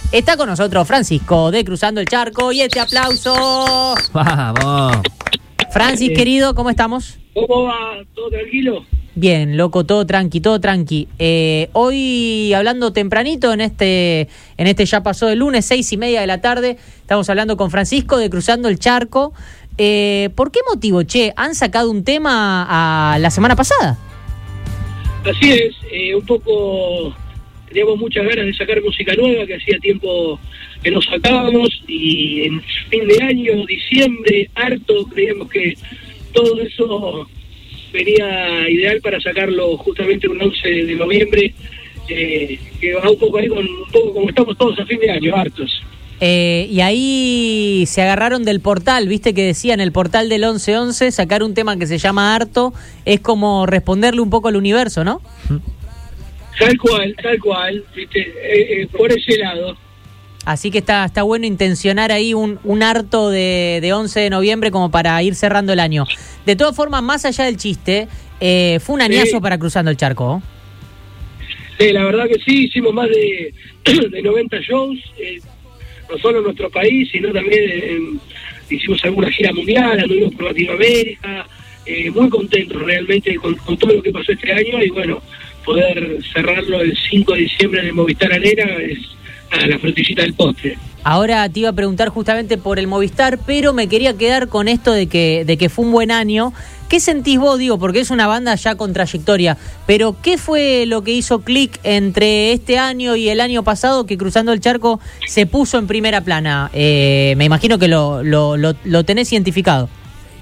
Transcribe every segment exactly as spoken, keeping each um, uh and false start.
Está con nosotros Francisco de Cruzando el Charco y este aplauso. Vamos. Francis, eh, querido, ¿cómo estamos? ¿Cómo va? ¿Todo tranquilo? Bien, loco, todo tranqui, todo tranqui. Eh, hoy hablando tempranito en este, en este ya pasó el lunes, seis y media de la tarde, estamos hablando con Francisco de Cruzando el Charco. Eh, ¿Por qué motivo, che, han sacado un tema a la semana pasada? Así es, eh, un poco teníamos muchas ganas de sacar música nueva, que hacía tiempo que nos sacábamos, y en fin de año, diciembre, harto, creíamos que todo eso venía ideal para sacarlo justamente un once de noviembre, eh, que va un poco ahí con un poco como estamos todos a fin de año, hartos. Eh, y ahí se agarraron del portal, viste que decía en el portal del once once, sacar un tema que se llama Harto es como responderle un poco al universo, ¿no? Tal cual, tal cual, viste, eh, eh, por ese lado. Así que está está bueno intencionar ahí un, un harto de, de once de noviembre como para ir cerrando el año. De todas formas, más allá del chiste, eh, fue un añazo sí. para Cruzando el Charco. Sí, la verdad que sí, hicimos más de, de noventa shows, eh, no solo en nuestro país, sino también eh, hicimos alguna gira mundial, anduvimos por Latinoamérica, eh, muy contentos realmente con, con todo lo que pasó este año, y bueno, poder cerrarlo el cinco de diciembre en el Movistar Arena es a la frutillita del postre. Ahora te iba a preguntar justamente por el Movistar, pero me quería quedar con esto de que, de que fue un buen año. ¿Qué sentís vos, digo, porque es una banda ya con trayectoria, pero qué fue lo que hizo clic entre este año y el año pasado que Cruzando el Charco se puso en primera plana? Eh, me imagino que lo, lo, lo, lo tenés identificado.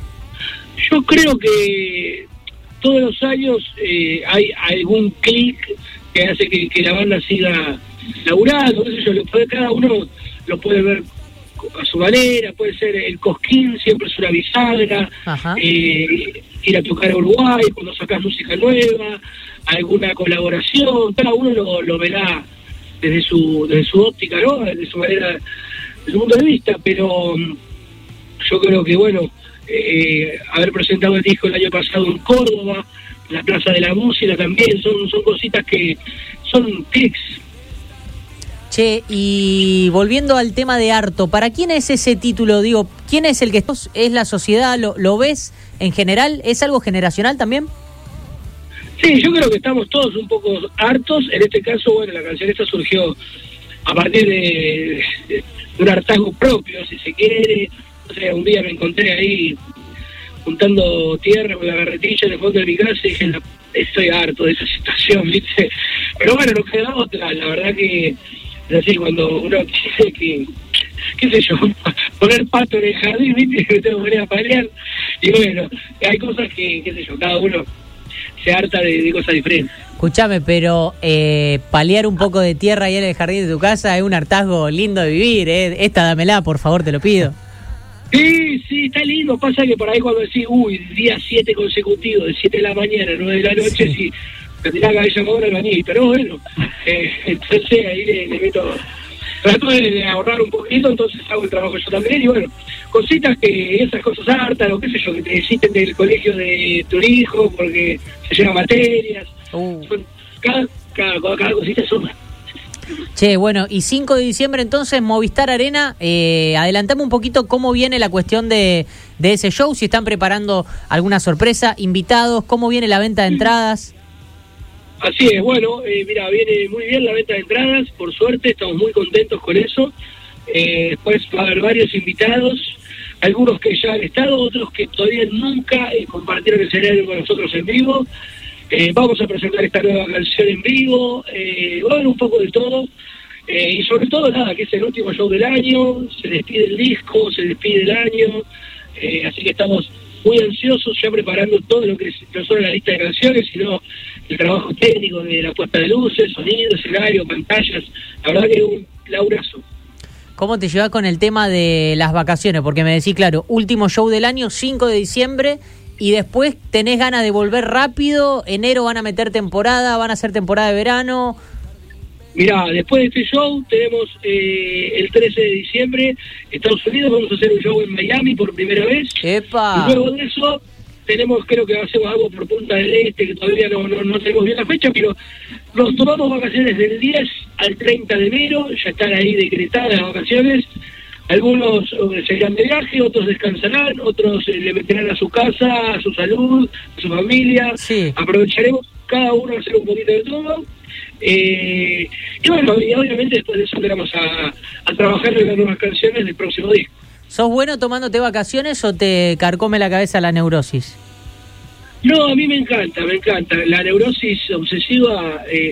Yo creo que todos los años eh, hay algún clic que hace que, que la banda siga laburando, qué sé yo, cada uno lo puede ver a su manera, puede ser el Cosquín, siempre es una bisagra, eh, ir a tocar a Uruguay cuando sacas música nueva, alguna colaboración, cada uno lo, lo verá desde su desde su óptica, ¿no? Desde su manera, desde su punto de vista, pero yo creo que, bueno, eh, haber presentado el disco el año pasado en Córdoba, en la Plaza de la Música también, son, son cositas que son clics. Che, y volviendo al tema de Harto, ¿para quién es ese título? Digo, ¿quién es el que es la sociedad? ¿Lo, lo ves en general? ¿Es algo generacional también? Sí, yo creo que estamos todos un poco hartos. En este caso, bueno, la canción esta surgió a partir de, de, de un hartazgo propio, si se quiere. O sea, un día me encontré ahí juntando tierra con la carretilla en el fondo de mi casa y dije, estoy harto de esa situación, ¿viste? Pero bueno, no queda otra, la verdad que es así, cuando uno quiere que, qué sé yo, poner pasto en el jardín, ¿viste? Que tengo que ir a pelear, y bueno, hay cosas que, qué sé yo, cada uno se harta de, de cosas diferentes. Escuchame, pero eh, palear un poco de tierra ahí en el jardín de tu casa es un hartazgo lindo de vivir, ¿eh? Esta dámela, por favor, te lo pido. Sí, sí, está lindo. Pasa que por ahí cuando decís, uy, día siete consecutivo, de siete de la mañana a nueve de la noche, sí, sí me tirá la cabeza con una manía, pero bueno, eh, entonces ahí le, le meto, trato de, de ahorrar un poquito, entonces hago el trabajo yo también, y bueno, cositas que, esas cosas hartas, o qué sé yo, que te necesiten del colegio de tu hijo, porque se llevan materias, uh. son, cada, cada, cada cosita suma. Che, bueno, y cinco de diciembre entonces, Movistar Arena, eh, adelantame un poquito cómo viene la cuestión de, de ese show, si están preparando alguna sorpresa, invitados, cómo viene la venta de entradas. Así es, bueno, eh, mira, viene muy bien la venta de entradas, por suerte, estamos muy contentos con eso. Eh, después va a haber varios invitados, algunos que ya han estado, otros que todavía nunca eh, compartieron el escenario con nosotros en vivo. Eh, vamos a presentar esta nueva canción en vivo, eh, va a haber un poco de todo, eh, y sobre todo nada, que es el último show del año, se despide el disco, se despide el año, eh, así que estamos muy ansiosos ya preparando todo lo que es no solo la lista de canciones, sino el trabajo técnico de la puesta de luces, sonido, escenario, pantallas, la verdad que es un laburazo. ¿Cómo te llevas con el tema de las vacaciones? Porque me decís, claro, último show del año, cinco de diciembre, y después tenés ganas de volver rápido, enero van a meter temporada, van a hacer temporada de verano. Mirá, después de este show tenemos eh, el trece de diciembre, Estados Unidos, vamos a hacer un show en Miami por primera vez. ¡Epa! Y luego de eso tenemos, creo que hacemos algo por Punta del Este, que todavía no, no, no tenemos bien la fecha, pero nos tomamos vacaciones del diez al treinta de enero, ya están ahí decretadas las vacaciones. Algunos eh, se irán de viaje, otros descansarán, otros eh, le meterán a su casa, a su salud, a su familia. Sí. Aprovecharemos cada uno a hacer un poquito de todo. Eh, y bueno, y obviamente después de eso vamos a, a trabajar en las nuevas canciones del próximo disco. ¿Sos bueno tomándote vacaciones o te carcome la cabeza la neurosis? No, a mí me encanta, me encanta. La neurosis obsesiva eh,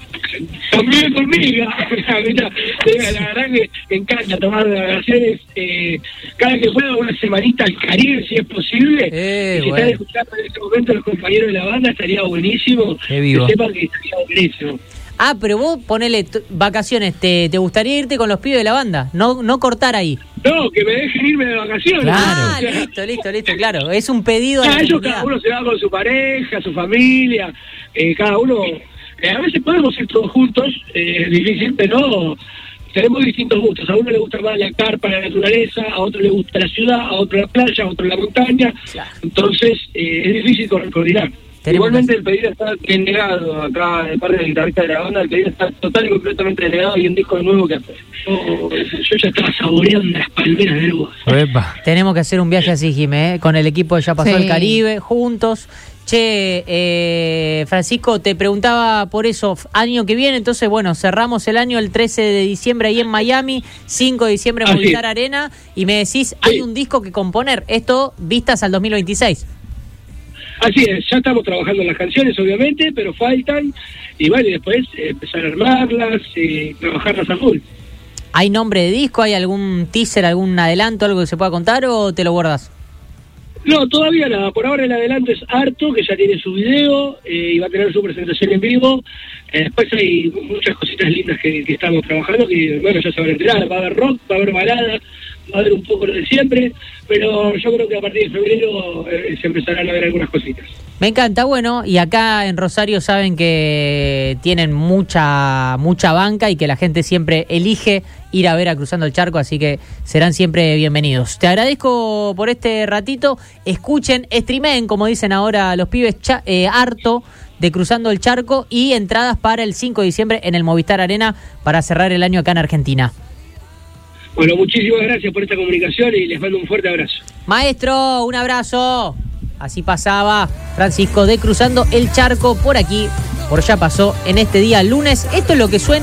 también conmigo. la verdad que me encanta tomar vacaciones. Eh, cada que puedo, una semanita al Caribe, si es posible. Eh, y si bueno. están escuchando en este momento los compañeros de la banda, estaría buenísimo. Qué vivo. Que sepan que estaría buenísimo. Ah, pero vos ponele t- vacaciones, te, ¿te gustaría irte con los pibes de la banda? No, no cortar ahí. No, que me dejen irme de vacaciones. Ah, O sea, listo, listo, listo, claro. Es un pedido a la Ah, ellos, comunidad. cada uno se va con su pareja, su familia, eh, cada uno, eh, a veces podemos ir todos juntos, eh, es difícil, pero tenemos distintos gustos. A uno le gusta más la carpa, la naturaleza, a otro le gusta la ciudad, a otro la playa, a otro la montaña, Claro. entonces eh, es difícil co- coordinar. Tenemos Igualmente que- el pedido está denegado acá de parte del guitarrista de la banda, el pedido está total y completamente denegado y un disco nuevo que hacer. Yo, yo ya estaba saboreando las palmeras del Hugo. Epa. Tenemos que hacer un viaje así, Jimé, ¿eh? Con el equipo de Ya Pasó Sí. el Caribe, juntos. Che, eh, Francisco, te preguntaba por eso, f- año que viene, entonces, bueno, cerramos el año el trece de diciembre ahí en Miami, cinco de diciembre en Así Movistar es. Arena, y me decís, hay un disco que componer, esto vistas al dos mil veintiséis. Así es, ya estamos trabajando en las canciones, obviamente, pero faltan, y bueno, y después eh, empezar a armarlas, eh, trabajarlas a full. ¿Hay nombre de disco? ¿Hay algún teaser, algún adelanto, algo que se pueda contar o te lo guardas? No, todavía nada, por ahora el adelanto es Harto, que ya tiene su video, eh, y va a tener su presentación en vivo. Eh, después hay muchas cositas lindas que, que estamos trabajando, que bueno, ya se van a enterar, va a haber rock, va a haber balada, va a haber un poco lo de siempre, pero yo creo que a partir de febrero eh, se empezarán a ver algunas cositas. Me encanta, bueno, y acá en Rosario saben que tienen mucha mucha banca y que la gente siempre elige ir a ver a Cruzando el Charco, así que serán siempre bienvenidos. Te agradezco por este ratito, escuchen, streamen, como dicen ahora los pibes, cha- eh, harto de Cruzando el Charco y entradas para el cinco de diciembre en el Movistar Arena para cerrar el año acá en Argentina. Bueno, muchísimas gracias por esta comunicación y les mando un fuerte abrazo. Maestro, un abrazo. Así pasaba Francisco de Cruzando el Charco por aquí, por Ya Pasó en este día lunes. Esto es lo que suena.